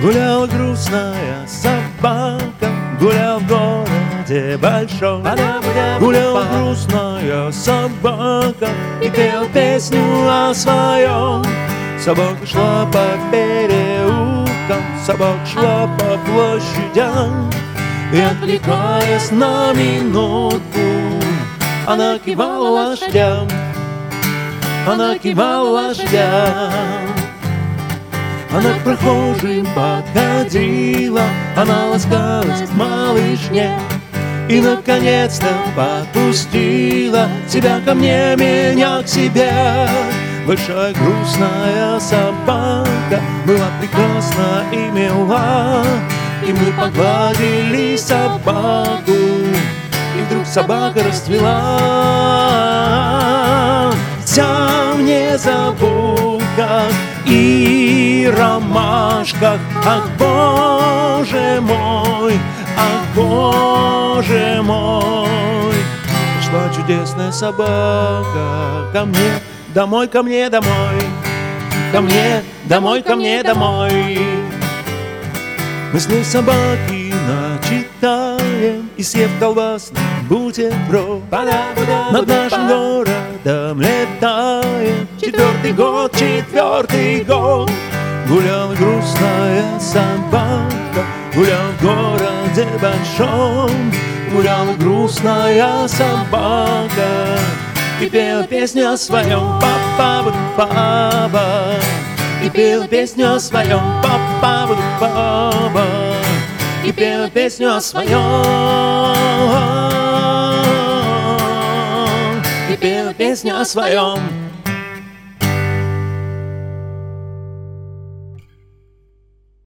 Гуляла грустная собака, гулял в городе большом. Гуляла грустная собака и пела песню о своем. Собака шла по переулкам, собака шла по площадям, и, отвлекаясь на минутку, она кивала лошадям, она кивала лошадям. Она к прохожим подходила, она ласкалась к малышне и, наконец-то, подпустила себя ко мне, меня к себе. Большая грустная собака была прекрасна и мила, и мы погладили собаку, и вдруг собака расцвела. Вся в незабудках и ромашках. Ах, Боже мой, ах, Боже мой. Пришла чудесная собака ко мне, домой, ко мне, домой. Ко мне, домой, ко мне, домой. Мы с ней собаки начитаем и, съев колбасный бутерброд, над нашим городом летаем. Четвертый год гуляла грустная собака, гуляла в городе большом. Гуляла грустная собака и пела песню о своем. Папа-папа, и пела песню о своем. Папа-папа, и пела песню о своем. И пела песню о своем.